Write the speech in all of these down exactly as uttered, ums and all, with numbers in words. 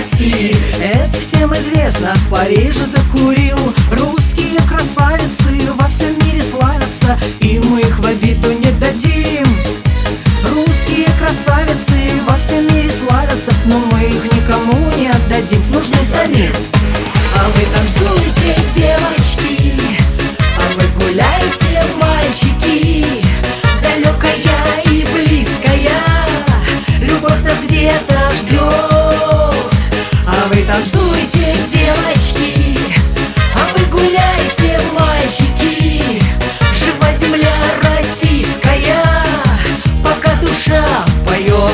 России. Это всем известно, от Парижа до Курил. Русские красавицы во всем мире славятся, и мы их в обиду не дадим. Русские красавицы во всем мире славятся, но мы их никому не отдадим. Нужны самим. А вы танцуете, девочки, а вы гуляете, мальчики. Далекая и близкая любовь нас где-то ждет. А вы танцуете, девочки, а вы гуляете, мальчики. Жива земля российская, пока душа поет.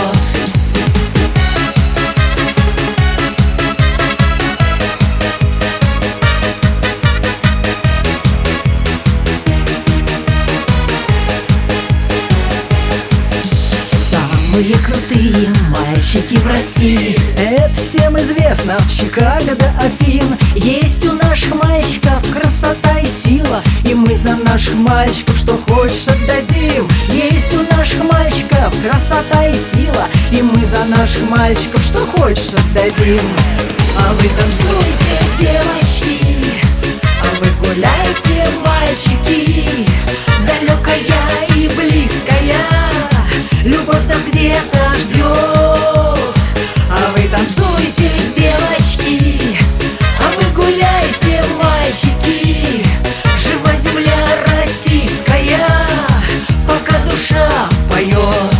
Самые крутые мальчики в России, это всем известно, от Чикаго до Афин. Есть у наших мальчиков красота и сила, и мы за наших мальчиков что хочешь отдадим. Есть у наших мальчиков красота и сила, и мы за наших мальчиков что хочешь отдадим. А вы танцуете, девочки, а вы гуляете, мальчики. Далекая и близкая любовь нас где-то ждет. А вы танцуете, девочки, а вы гуляете, мальчики. Жива земля российская, пока душа поет.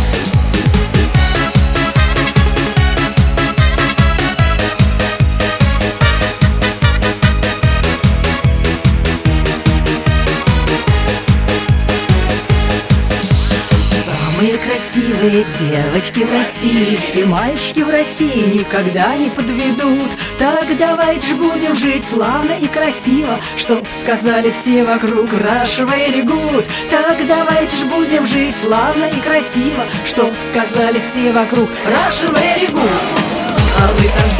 Самые красивые девочки в России и мальчики в России никогда не подведут. Так давайте ж будем жить славно и красиво, чтоб сказали все вокруг Russia very good. Так давайте ж будем жить славно и красиво, чтоб сказали все вокруг Russia very good. А вы танцуете,